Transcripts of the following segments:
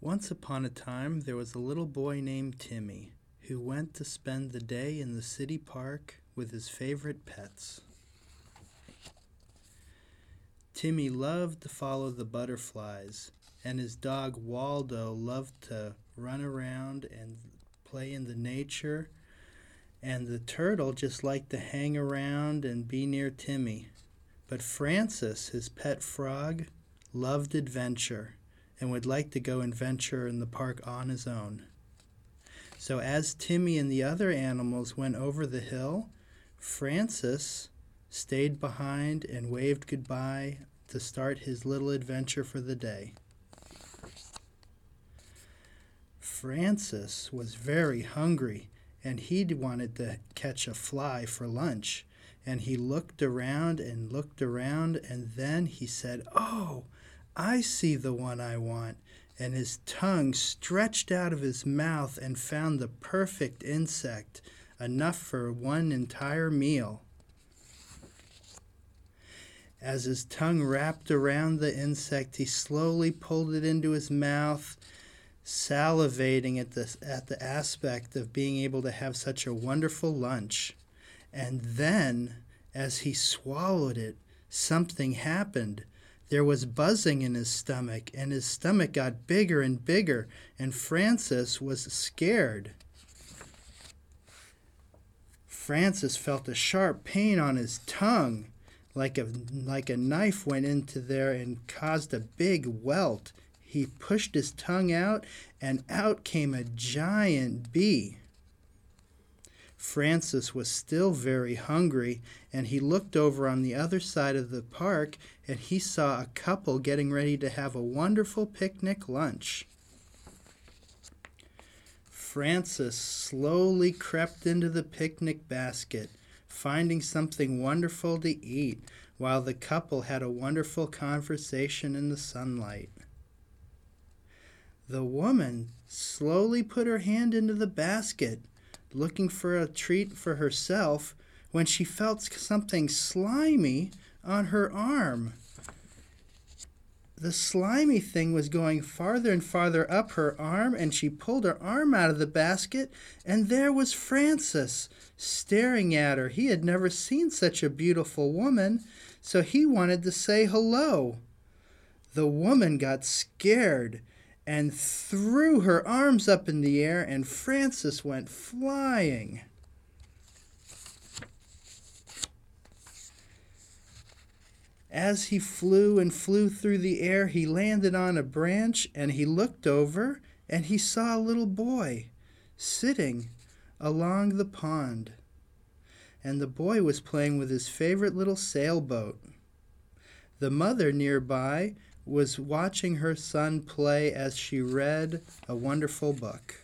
Once upon a time, there was a little boy named Timmy who went to spend the day in the city park with his favorite pets. Timmy loved to follow the butterflies, and his dog Waldo loved to run around and play in the nature, and the turtle just liked to hang around and be near Timmy. But Francis, his pet frog, loved adventure and would like to go and venture in the park on his own. So as Timmy and the other animals went over the hill, Francis stayed behind and waved goodbye to start his little adventure for the day. Francis was very hungry, and he wanted to catch a fly for lunch. And he looked around, and then he said, "Oh, I see the one I want." And his tongue stretched out of his mouth and found the perfect insect, enough for one entire meal. As his tongue wrapped around the insect, he slowly pulled it into his mouth, salivating at the aspect of being able to have such a wonderful lunch. And then, as he swallowed it, something happened. There was buzzing in his stomach, and his stomach got bigger and bigger, and Francis was scared. Francis felt a sharp pain on his tongue, like a knife went into there and caused a big welt. He pushed his tongue out, and out came a giant bee. Francis was still very hungry, and he looked over on the other side of the park, and he saw a couple getting ready to have a wonderful picnic lunch. Francis slowly crept into the picnic basket, finding something wonderful to eat, while the couple had a wonderful conversation in the sunlight. The woman slowly put her hand into the basket, looking for a treat for herself, when she felt something slimy on her arm. The slimy thing was going farther and farther up her arm, and she pulled her arm out of the basket, and there was Francis staring at her. He had never seen such a beautiful woman, so he wanted to say hello. The woman got scared and threw her arms up in the air, and Francis went flying. As he flew and flew through the air, he landed on a branch, and he looked over, and he saw a little boy sitting along the pond. And the boy was playing with his favorite little sailboat. The mother nearby was watching her son play as she read a wonderful book.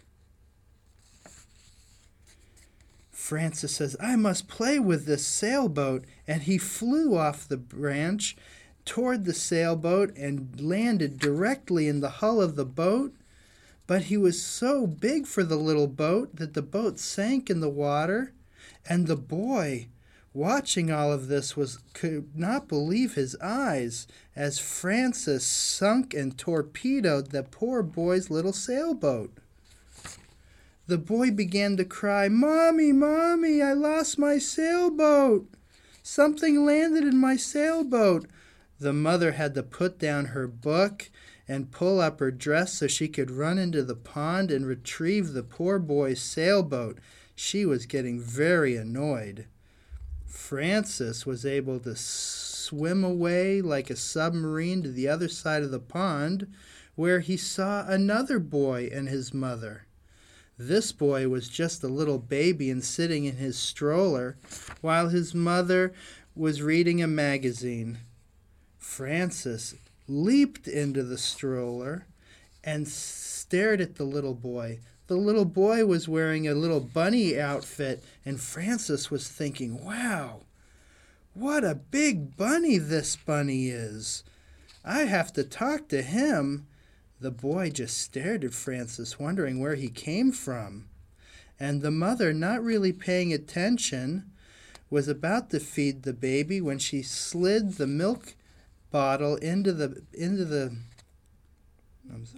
Francis says, "I must play with this sailboat," and he flew off the branch toward the sailboat and landed directly in the hull of the boat. But he was so big for the little boat that the boat sank in the water, and the boy, watching all of this, could not believe his eyes as Francis sunk and torpedoed the poor boy's little sailboat. The boy began to cry, "Mommy, Mommy, I lost my sailboat. Something landed in my sailboat." The mother had to put down her book and pull up her dress so she could run into the pond and retrieve the poor boy's sailboat. She was getting very annoyed. Francis was able to swim away like a submarine to the other side of the pond, where he saw another boy and his mother. This boy was just a little baby and sitting in his stroller, while his mother was reading a magazine. Francis leaped into the stroller and stared at the little boy. The little boy was wearing a little bunny outfit, and Francis was thinking, "Wow, what a big bunny this bunny is. I have to talk to him." The boy just stared at Francis, wondering where he came from. And the mother, not really paying attention, was about to feed the baby when she slid the milk bottle into the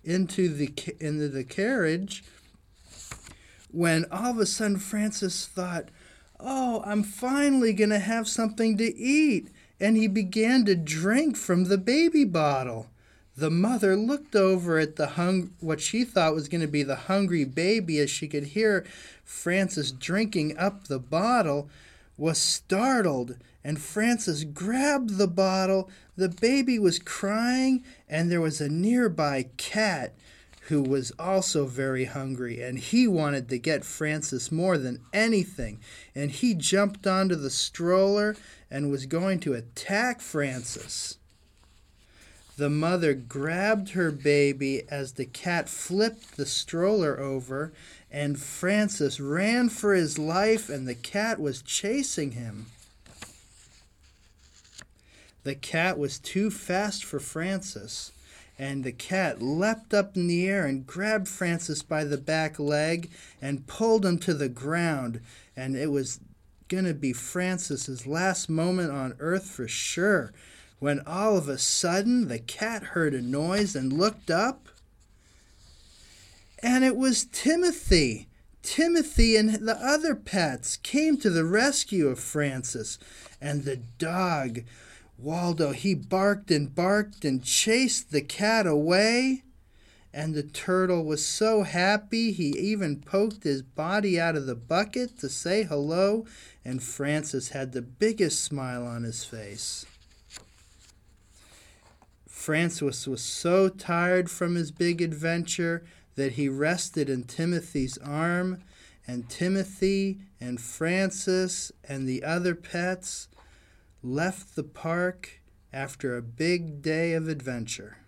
into the carriage, when all of a sudden Francis thought, "Oh, I'm finally going to have something to eat." And he began to drink from the baby bottle. The mother looked over at what she thought was going to be the hungry baby as she could hear Francis drinking up the bottle, was startled, and Francis grabbed the bottle. The baby was crying, and there was a nearby cat who was also very hungry, and he wanted to get Francis more than anything, and he jumped onto the stroller and was going to attack Francis. The mother grabbed her baby as the cat flipped the stroller over, and Francis ran for his life, and the cat was chasing him. The cat was too fast for Francis, and the cat leapt up in the air and grabbed Francis by the back leg and pulled him to the ground, and it was going to be Francis's last moment on earth for sure, when all of a sudden the cat heard a noise and looked up, and it was Timothy. Timothy and the other pets came to the rescue of Francis, and the dog, Waldo, he barked and chased the cat away, and the turtle was so happy he even poked his body out of the bucket to say hello, and Francis had the biggest smile on his face. Francis was so tired from his big adventure that he rested in Timothy's arm, and Timothy and Francis and the other pets left the park after a big day of adventure.